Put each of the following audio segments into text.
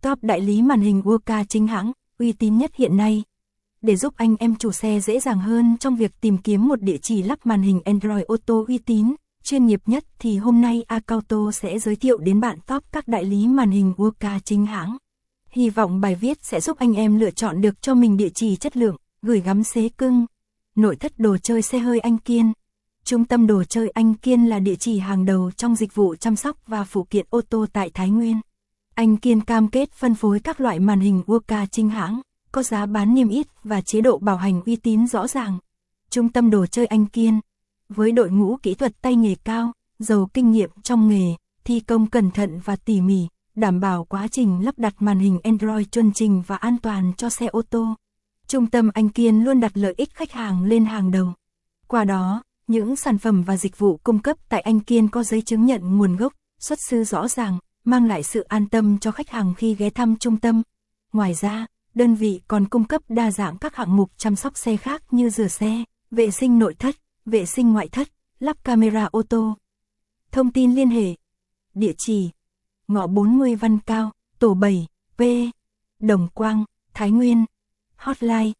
Top đại lý màn hình Wooca chính hãng, uy tín nhất hiện nay. Để giúp anh em chủ xe dễ dàng hơn trong việc tìm kiếm một địa chỉ lắp màn hình Android Auto uy tín, chuyên nghiệp nhất thì hôm nay Acauto sẽ giới thiệu đến bạn top các đại lý màn hình Wooca chính hãng. Hy vọng bài viết sẽ giúp anh em lựa chọn được cho mình địa chỉ chất lượng, gửi gắm xế cưng. Nội thất đồ chơi xe hơi Anh Kiên. Trung tâm đồ chơi Anh Kiên là địa chỉ hàng đầu trong dịch vụ chăm sóc và phụ kiện ô tô tại Thái Nguyên. Anh Kiên cam kết phân phối các loại màn hình Wooca chính hãng, có giá bán niêm yết và chế độ bảo hành uy tín rõ ràng. Trung tâm đồ chơi Anh Kiên, với đội ngũ kỹ thuật tay nghề cao, giàu kinh nghiệm trong nghề, thi công cẩn thận và tỉ mỉ, đảm bảo quá trình lắp đặt màn hình Android chuẩn trình và an toàn cho xe ô tô. Trung tâm Anh Kiên luôn đặt lợi ích khách hàng lên hàng đầu. Qua đó, những sản phẩm và dịch vụ cung cấp tại Anh Kiên có giấy chứng nhận nguồn gốc, xuất xứ rõ ràng, mang lại sự an tâm cho khách hàng khi ghé thăm trung tâm. Ngoài ra, đơn vị còn cung cấp đa dạng các hạng mục chăm sóc xe khác như rửa xe, vệ sinh nội thất, vệ sinh ngoại thất, lắp camera ô tô. Thông tin liên hệ: địa chỉ ngõ 40 Văn Cao, tổ 7, P, Đồng Quang, Thái Nguyên. Hotline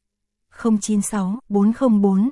096 404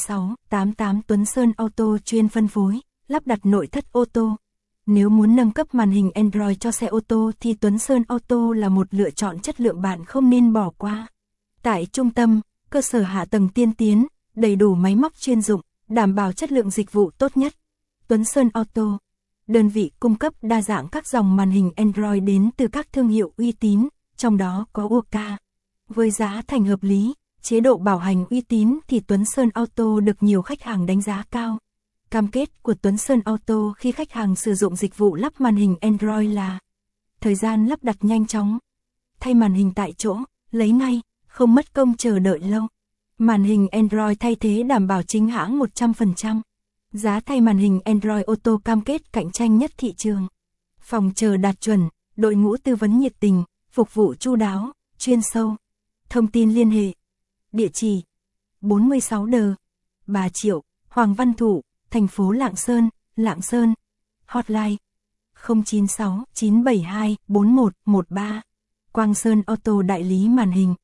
2688. Tuấn Sơn Auto chuyên phân phối, lắp đặt nội thất ô tô. Nếu muốn nâng cấp màn hình Android cho xe ô tô thì Tuấn Sơn Auto là một lựa chọn chất lượng bạn không nên bỏ qua. Tại trung tâm, cơ sở hạ tầng tiên tiến, đầy đủ máy móc chuyên dụng, đảm bảo chất lượng dịch vụ tốt nhất. Tuấn Sơn Auto, đơn vị cung cấp đa dạng các dòng màn hình Android đến từ các thương hiệu uy tín, trong đó có Wooca. Với giá thành hợp lý, chế độ bảo hành uy tín thì Tuấn Sơn Auto được nhiều khách hàng đánh giá cao. Cam kết của Tuấn Sơn Auto khi khách hàng sử dụng dịch vụ lắp màn hình Android là thời gian lắp đặt nhanh chóng, thay màn hình tại chỗ, lấy ngay, không mất công chờ đợi lâu. Màn hình Android thay thế đảm bảo chính hãng 100%. Giá thay màn hình Android Auto cam kết cạnh tranh nhất thị trường. Phòng chờ đạt chuẩn, đội ngũ tư vấn nhiệt tình, phục vụ chu đáo, chuyên sâu. Thông tin liên hệ: địa chỉ 46D, Bà Triệu, Hoàng Văn Thụ, thành phố Lạng Sơn. Hotline 096 972 4113. Quang Sơn Auto đại lý màn hình.